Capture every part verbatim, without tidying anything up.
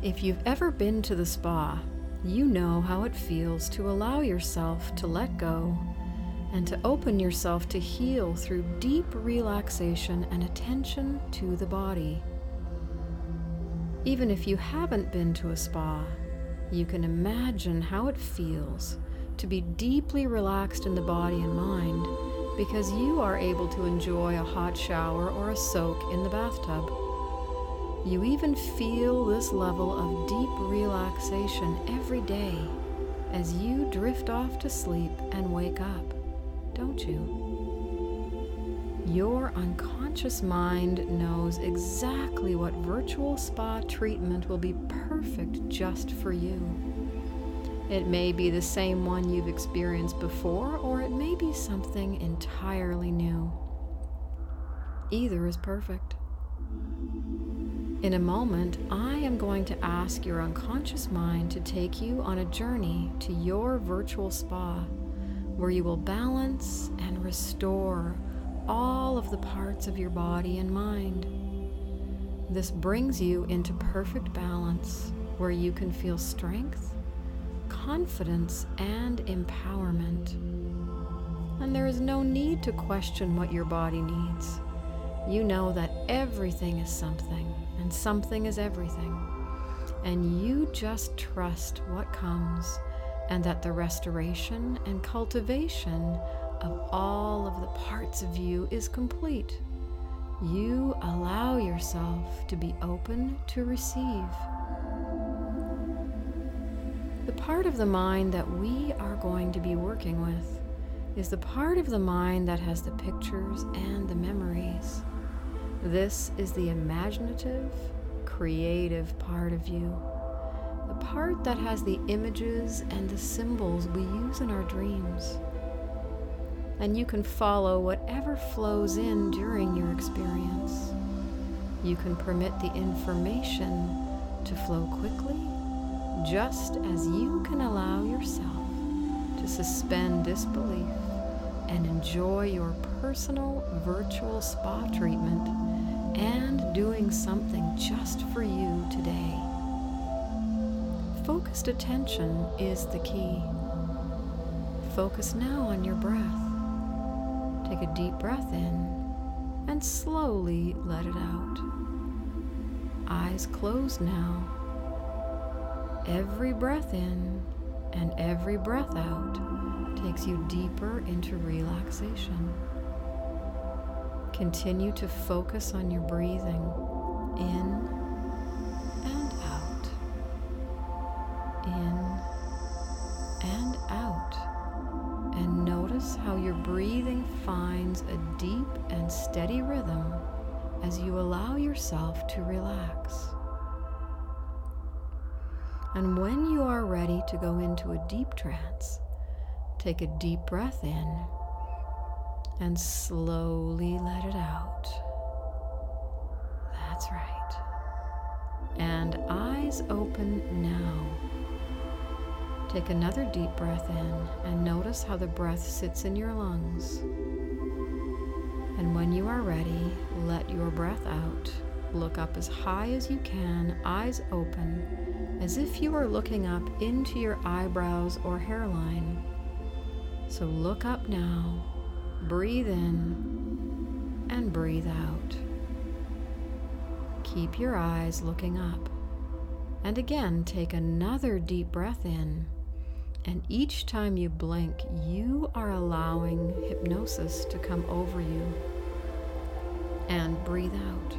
If you've ever been to the spa, you know how it feels to allow yourself to let go and to open yourself to heal through deep relaxation and attention to the body. Even if you haven't been to a spa, you can imagine how it feels to be deeply relaxed in the body and mind because you are able to enjoy a hot shower or a soak in the bathtub. You even feel this level of deep relaxation every day as you drift off to sleep and wake up, don't you? Your unconscious mind knows exactly what virtual spa treatment will be perfect just for you. It may be the same one you've experienced before, or it may be something entirely new. Either is perfect. In a moment, I am going to ask your unconscious mind to take you on a journey to your virtual spa, where you will balance and restore all of the parts of your body and mind. This brings you into perfect balance, where you can feel strength, confidence, and empowerment. And there is no need to question what your body needs. You know that everything is something, and something is everything. And you just trust what comes, and that the restoration and cultivation of all of the parts of you is complete. You allow yourself to be open to receive. The part of the mind that we are going to be working with is the part of the mind that has the pictures and the memories. This is the imaginative, creative part of you, the part that has the images and the symbols we use in our dreams. And you can follow whatever flows in during your experience. You can permit the information to flow quickly, just as you can allow yourself to suspend disbelief and enjoy your personal virtual spa treatment and doing something just for you today. Focused attention is the key. Focus now on your breath. Take a deep breath in and slowly let it out. Eyes closed now. Every breath in and every breath out takes you deeper into relaxation. Continue to focus on your breathing in and out, in and out, and notice how your breathing finds a deep and steady rhythm as you allow yourself to relax. And when you are ready to go into a deep trance, take a deep breath in and slowly let it out. That's right. And eyes open now. Take another deep breath in and notice how the breath sits in your lungs. And when you are ready, let your breath out. Look up as high as you can, eyes open, as if you are looking up into your eyebrows or hairline. So look up now, breathe in, and breathe out. Keep your eyes looking up. And again, take another deep breath in. And each time you blink, you are allowing hypnosis to come over you. And breathe out.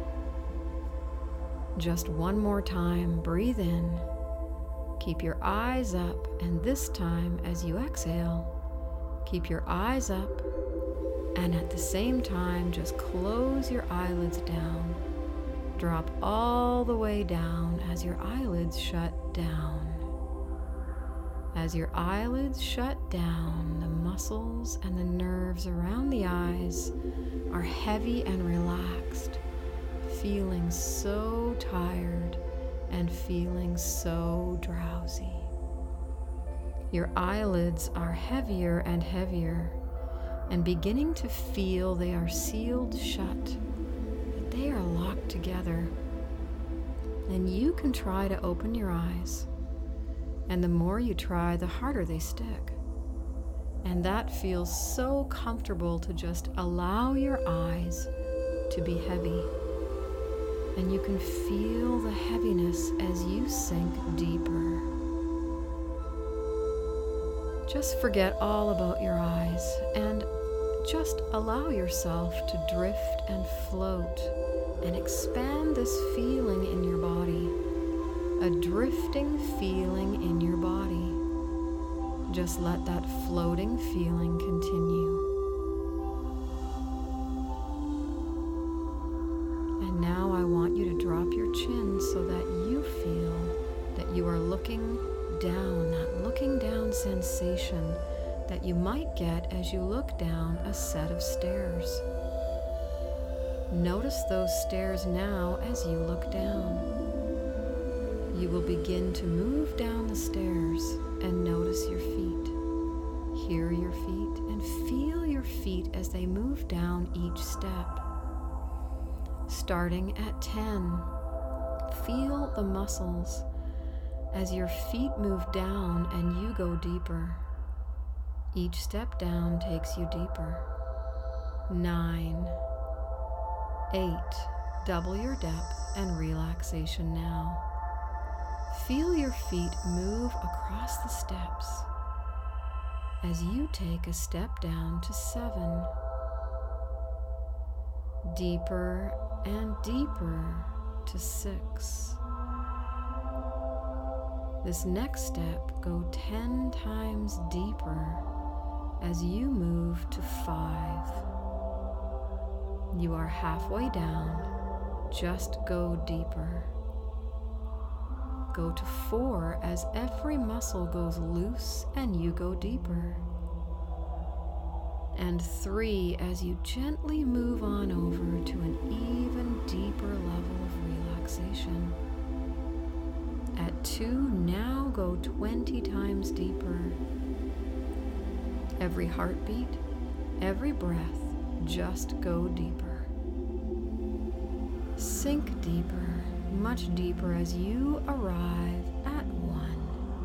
Just one more time, breathe in. Keep your eyes up, and this time, as you exhale, keep your eyes up, and at the same time, just close your eyelids down. Drop all the way down as your eyelids shut down. As your eyelids shut down, the muscles and the nerves around the eyes are heavy and relaxed, feeling so tired and feeling so drowsy. Your eyelids are heavier and heavier, and beginning to feel they are sealed shut, that they are locked together. And you can try to open your eyes. And the more you try, the harder they stick. And that feels so comfortable to just allow your eyes to be heavy. And you can feel the heaviness as you sink deeper. Just forget all about your eyes and just allow yourself to drift and float and expand this feeling in your body, a drifting feeling in your body. Just let that floating feeling continue. And now I want you to drop your chin so that you feel that you are looking down, that looking down sensation that you might get as you look down a set of stairs. Notice those stairs now as you look down. You will begin to move down the stairs and notice your feet. Hear your feet and feel your feet as they move down each step. Starting at ten, feel the muscles as your feet move down and you go deeper. Each step down takes you deeper. Nine, eight, double your depth and relaxation now. Feel your feet move across the steps as you take a step down to seven. Deeper and deeper to six. This next step, go ten times deeper as you move to five. You are halfway down, just go deeper. Go to four as every muscle goes loose and you go deeper. And three as you gently move on over to an even deeper level of relaxation. At two, now go twenty times deeper. Every heartbeat, every breath, just go deeper. Sink deeper, much deeper as you arrive at one.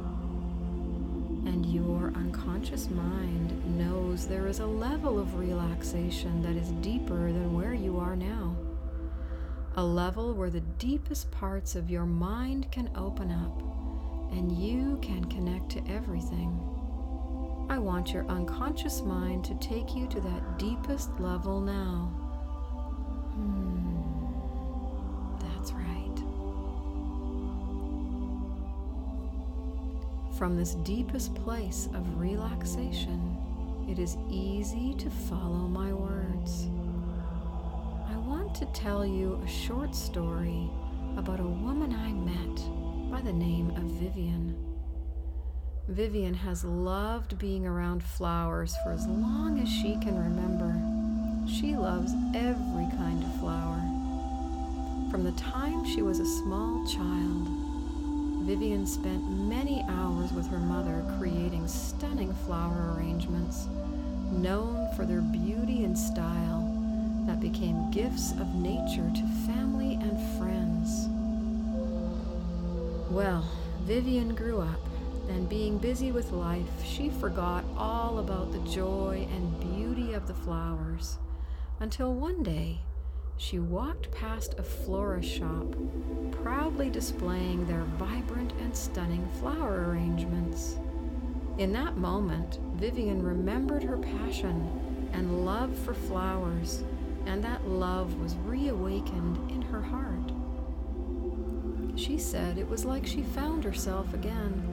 And your unconscious mind knows there is a level of relaxation that is deeper than where you are now. A level where the deepest parts of your mind can open up and you can connect to everything. I want your unconscious mind to take you to that deepest level now. Hmm, that's right. From this deepest place of relaxation, it is easy to follow my words. I want to tell you a short story about a woman I met by the name of Vivian. Vivian has loved being around flowers for as long as she can remember. She loves every kind of flower. From the time she was a small child, Vivian spent many hours with her mother creating stunning flower arrangements, known for their beauty and style, that became gifts of nature to family and friends. Well, Vivian grew up, and being busy with life, she forgot all about the joy and beauty of the flowers, until one day she walked past a florist shop, proudly displaying their vibrant and stunning flower arrangements. In that moment, Vivian remembered her passion and love for flowers, and that love was reawakened in her heart. She said it was like she found herself again.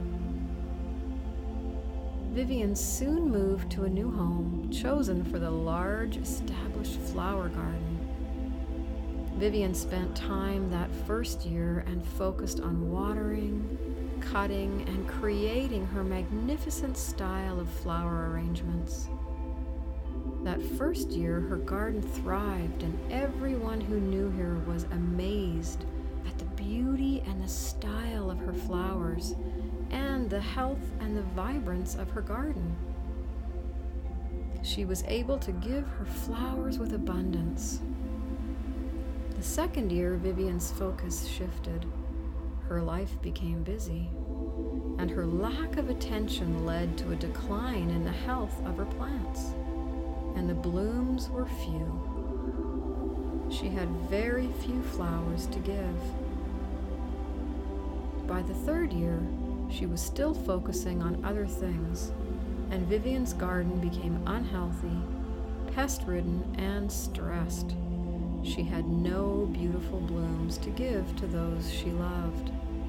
Vivian soon moved to a new home, chosen for the large, established flower garden. Vivian spent time that first year and focused on watering, cutting, and creating her magnificent style of flower arrangements. That first year, her garden thrived, and everyone who knew her was amazed at the beauty and the style of her flowers, and the health and the vibrance of her garden. She was able to give her flowers with abundance. The second year, Vivian's focus shifted. her life became busy, and her lack of attention led to a decline in the health of her plants, and the blooms were few. She had very few flowers to give. By the third year, she was still focusing on other things, and Vivian's garden became unhealthy, pest-ridden, and stressed. She had no beautiful blooms to give to those she loved.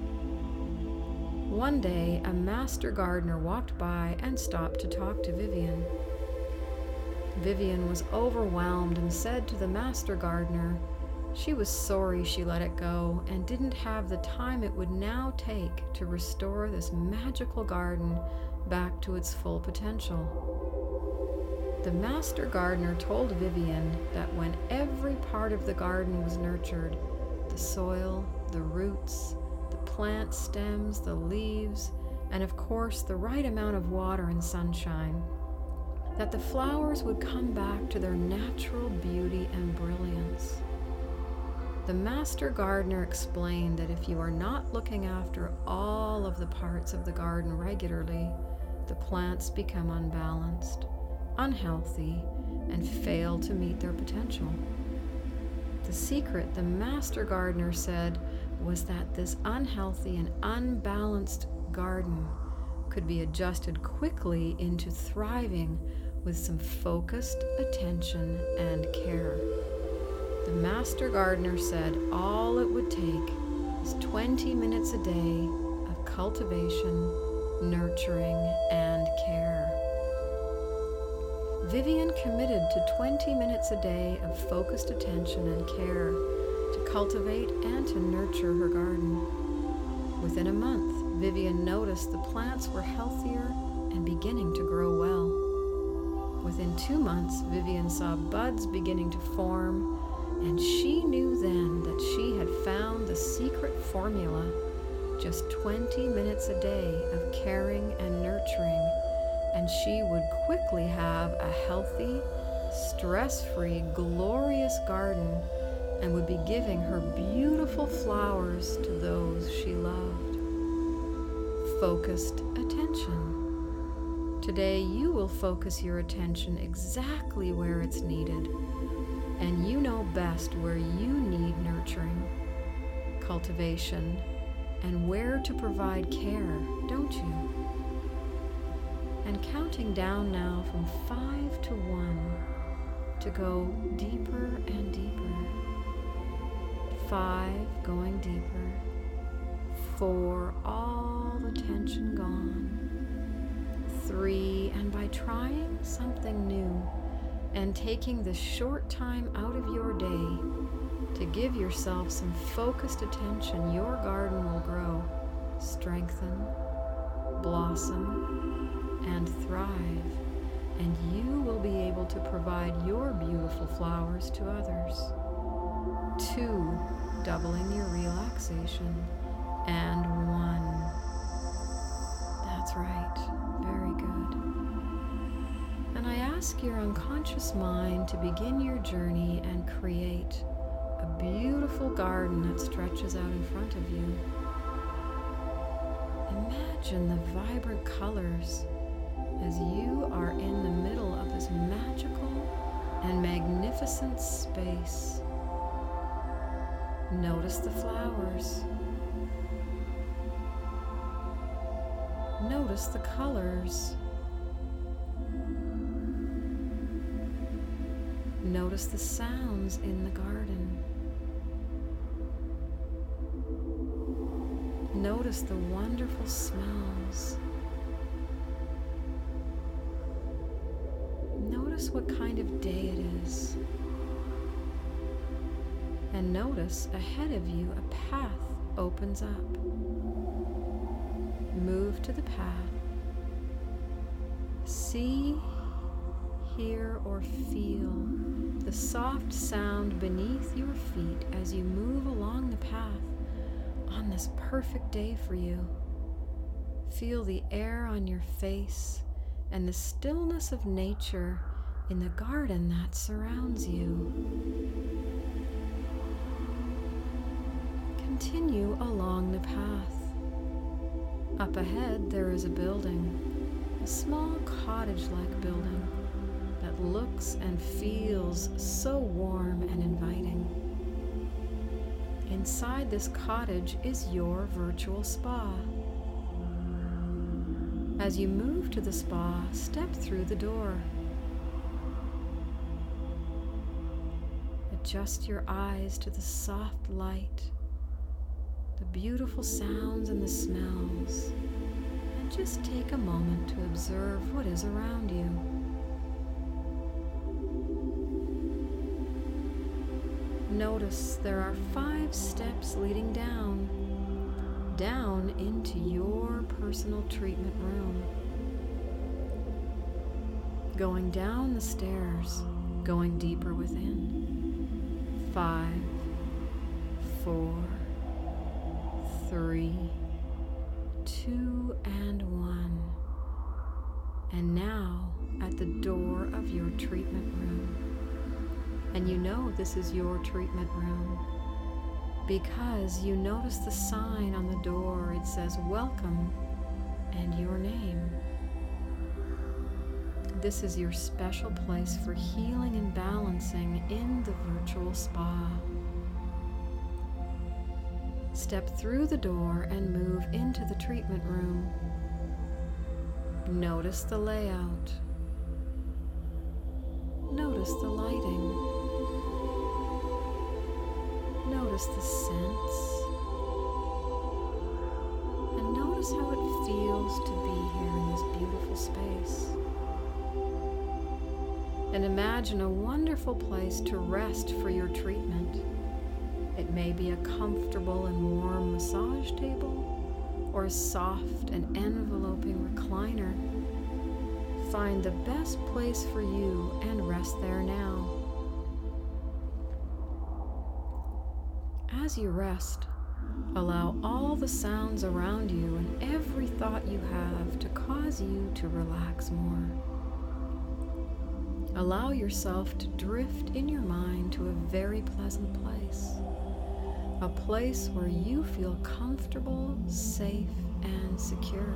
One day, a master gardener walked by and stopped to talk to Vivian. Vivian was overwhelmed and said to the master gardener she was sorry she let it go and didn't have the time it would now take to restore this magical garden back to its full potential. The master gardener told Vivian that when every part of the garden was nurtured, the soil, the roots, the plant stems, the leaves, and of course the right amount of water and sunshine, that the flowers would come back to their natural beauty and brilliance. The master gardener explained that if you are not looking after all of the parts of the garden regularly, the plants become unbalanced, unhealthy, and fail to meet their potential. The secret, the master gardener said, was that this unhealthy and unbalanced garden could be adjusted quickly into thriving with some focused attention and care. The master gardener said all it would take is twenty minutes a day of cultivation, nurturing, and care. Vivian committed to twenty minutes a day of focused attention and care to cultivate and to nurture her garden. Within a month, Vivian noticed the plants were healthier and beginning to grow well. Within two months, Vivian saw buds beginning to form, and she knew then that she had found the secret formula: just twenty minutes a day of caring and nurturing, and she would quickly have a healthy, stress-free, glorious garden and would be giving her beautiful flowers to those she loved. Focused attention. Today you will focus your attention exactly where it's needed, and you know best where you need nurturing, cultivation, and where to provide care, don't you? And counting down now from five to one to go deeper and deeper. Five, going deeper. Four, all the tension gone. Three, and by trying something new and taking this short time out of your day to give yourself some focused attention, your garden will grow, strengthen, blossom, and thrive, and you will be able to provide your beautiful flowers to others. Two, doubling your relaxation, and one. That's right, very good. And I ask your unconscious mind to begin your journey and create a beautiful garden that stretches out in front of you. Imagine the vibrant colors as you are in the middle of this magical and magnificent space. Notice the flowers. Notice the colors. Notice the sounds in the garden. Notice the wonderful smells. Notice what kind of day it is. And notice ahead of you a path opens up. Move to the path. See, hear, or feel the soft sound beneath your feet as you move along the path on this perfect day for you. Feel the air on your face and the stillness of nature in the garden that surrounds you. continue along the path. Up ahead, there is a building, a small cottage-like building that looks and feels so warm and inviting. Inside this cottage is your virtual spa. As you move to the spa, step through the door. Adjust your eyes to the soft light, the beautiful sounds and the smells, and just take a moment to observe what is around you. Notice there are five steps leading down, down into your personal treatment room. Going down the stairs, going deeper within. Five, four, three, two, and one. And now at the door of your treatment room. And you know this is your treatment room because you notice the sign on the door. It says welcome and your name. This is your special place for healing and balancing in the virtual spa. Step through the door and move into the treatment room. Notice the layout. Notice the lighting. Notice the scents. And notice how it feels to be here in this beautiful space. And imagine a wonderful place to rest for your treatment. It may be a comfortable and warm massage table or a soft and enveloping recliner. Find the best place for you and rest there now. As you rest, allow all the sounds around you and every thought you have to cause you to relax more. Allow yourself to drift in your mind to a very pleasant place, a place where you feel comfortable, safe, and secure.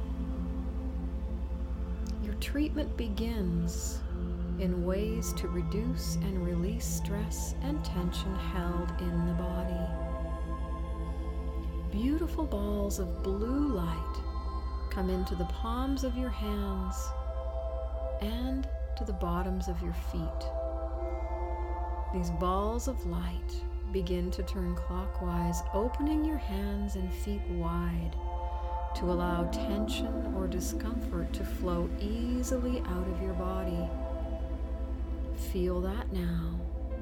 Your treatment begins in ways to reduce and release stress and tension held in the body. Beautiful balls of blue light come into the palms of your hands and to the bottoms of your feet. These balls of light begin to turn clockwise, opening your hands and feet wide to allow tension or discomfort to flow easily out of your body. Feel that now.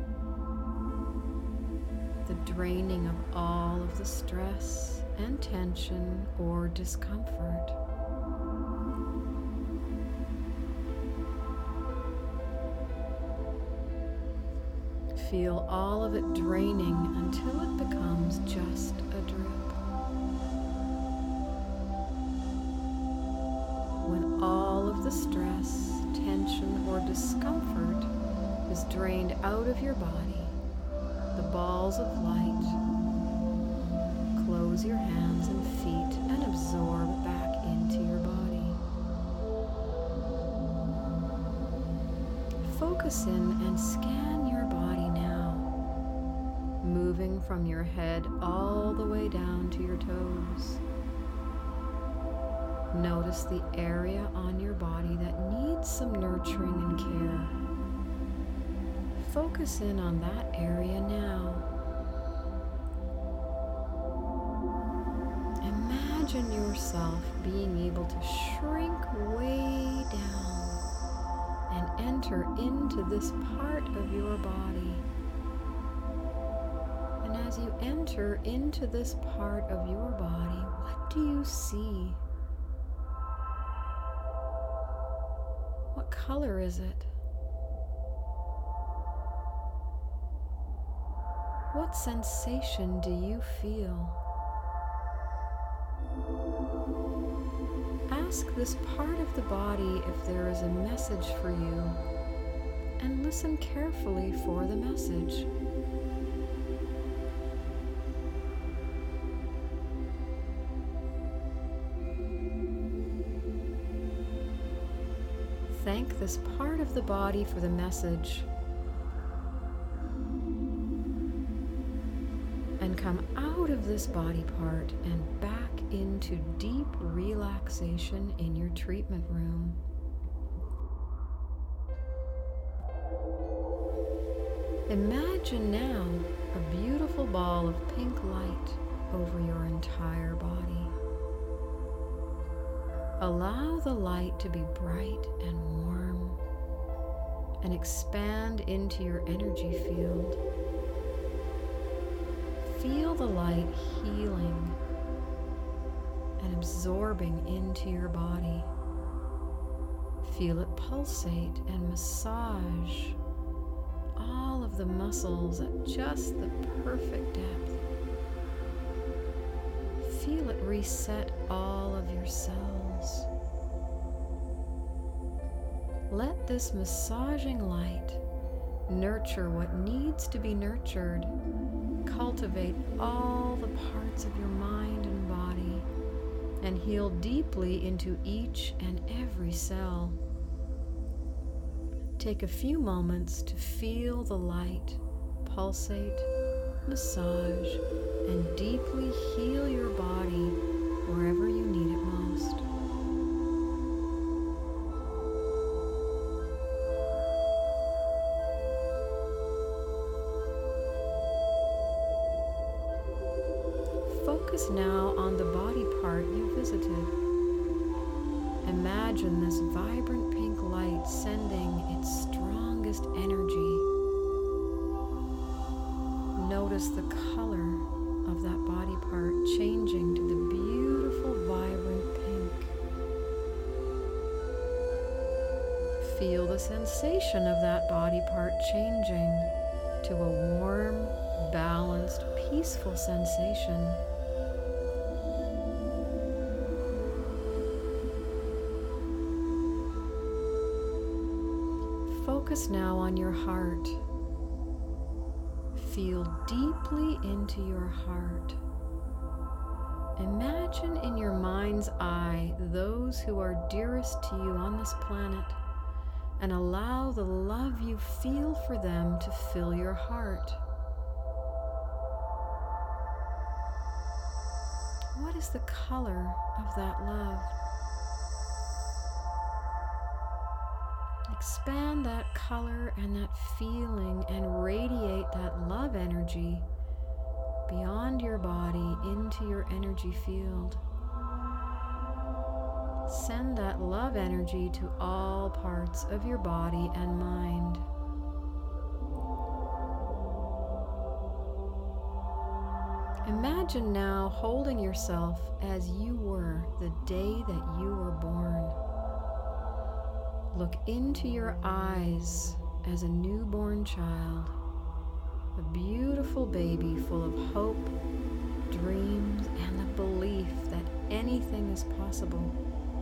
The draining of all of the stress and tension or discomfort. Feel all of it draining until it becomes just a drip. When all of the stress, tension, or discomfort is drained out of your body, the balls of light, close your hands and feet and absorb back into your body. Focus in and scan your body now, moving from your head all the way down to your toes. Notice the area on your body that needs some nurturing and care. Focus in on that area now. Imagine yourself being able to shrink way down and enter into this part of your body. And as you enter into this part of your body, what do you see? What color is it? What sensation do you feel? Ask this part of the body if there is a message for you, and listen carefully for the message. Thank this part of the body for the message. And come out of this body part and back into deep relaxation in your treatment room. Imagine now a beautiful ball of pink light over your entire body. Allow the light to be bright and warm and expand into your energy field. Feel the light healing and absorbing into your body. Feel it pulsate and massage all of the muscles at just the perfect depth. Feel it reset all of your cells. Let this massaging light nurture what needs to be nurtured. Cultivate all the parts of your mind and body and heal deeply into each and every cell. Take a few moments to feel the light pulsate, massage, and deeply heal your body wherever you need it most. Focus now on the body part you visited. Imagine this vibrant pink light sending its strongest energy. Notice the color of that body part changing to the beautiful, vibrant pink. Feel the sensation of that body part changing to a warm, balanced, peaceful sensation. Focus now on your heart. Feel deeply into your heart. Imagine in your mind's eye those who are dearest to you on this planet, and allow the love you feel for them to fill your heart. What is the color of that love? Expand that color and that feeling and radiate that love energy beyond your body into your energy field. Send that love energy to all parts of your body and mind. Imagine now holding yourself as you were the day that you were born. Look into your eyes as a newborn child, a beautiful baby full of hope, dreams, and the belief that anything is possible.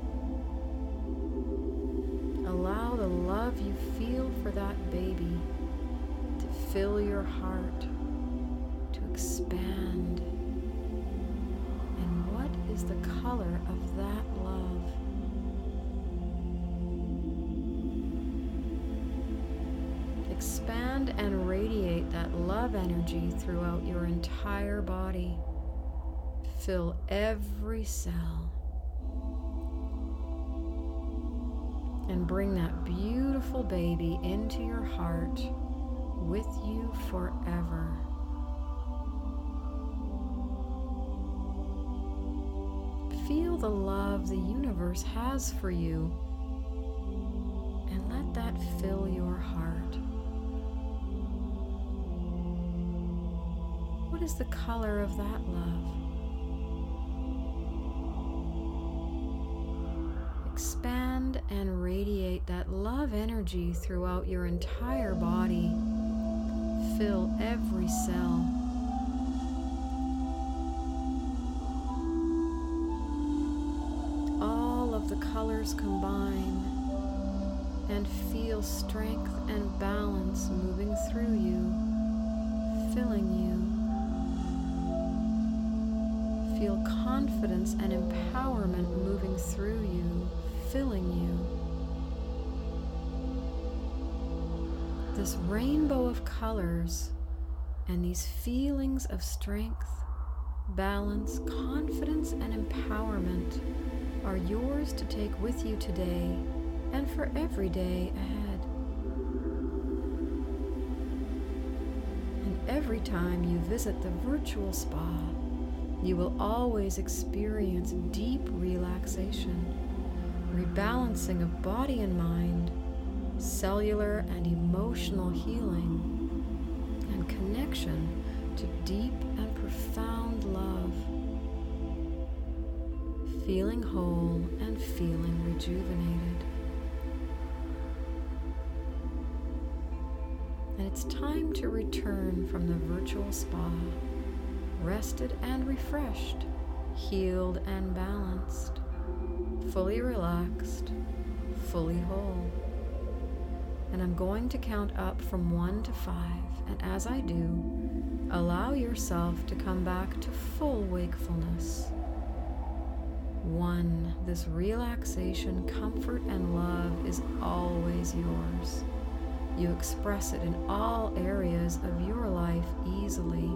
Allow the love you feel for that baby to fill your heart, to expand. And what is the color of that love? Expand and radiate that love energy throughout your entire body. Fill every cell. And bring that beautiful baby into your heart with you forever. Feel the love the universe has for you, and let that fill your heart. What is the color of that love? Expand and radiate that love energy throughout your entire body. Fill every cell. All of the colors combine, and feel strength and balance moving through you, filling you. Feel confidence and empowerment moving through you, filling you. This rainbow of colors and these feelings of strength, balance, confidence, and empowerment are yours to take with you today and for every day ahead. And every time you visit the virtual spa, you will always experience deep relaxation, rebalancing of body and mind, cellular and emotional healing, and connection to deep and profound love, feeling whole and feeling rejuvenated. And it's time to return from the virtual spa, rested and refreshed, healed and balanced, fully relaxed, fully whole. And I'm going to count up from one to five, and as I do, allow yourself to come back to full wakefulness. One, this relaxation, comfort, and love is always yours. You express it in all areas of your life easily.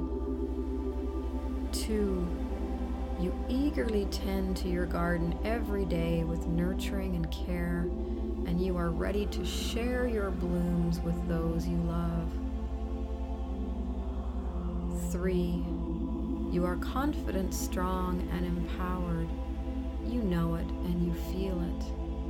Two, you eagerly tend to your garden every day with nurturing and care, and you are ready to share your blooms with those you love. Three, you are confident, strong, and empowered. You know it and you feel it.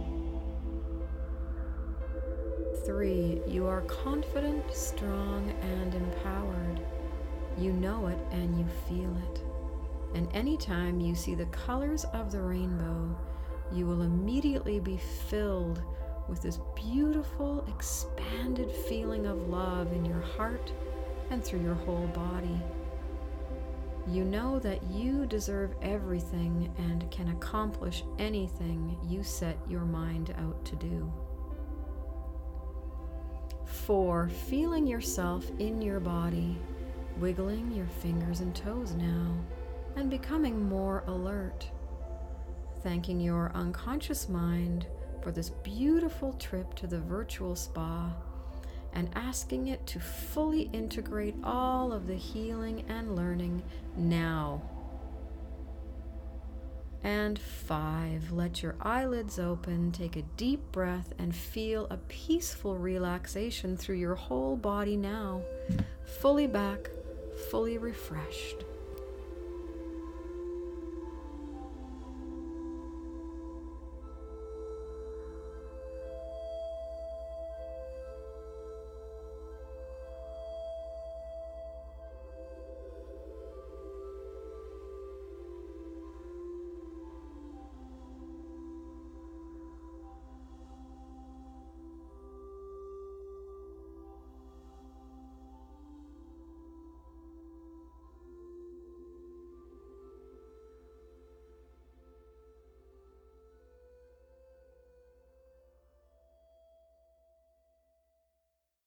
Three, you are confident, strong, and empowered. You know it and you feel it. And anytime you see the colors of the rainbow, you will immediately be filled with this beautiful, expanded feeling of love in your heart and through your whole body. You know that you deserve everything and can accomplish anything you set your mind out to do. Four, feeling yourself in your body, wiggling your fingers and toes now, and becoming more alert. Thanking your unconscious mind for this beautiful trip to the virtual spa, and asking it to fully integrate all of the healing and learning now. And five, let your eyelids open, take a deep breath, and feel a peaceful relaxation through your whole body now, fully back, fully refreshed.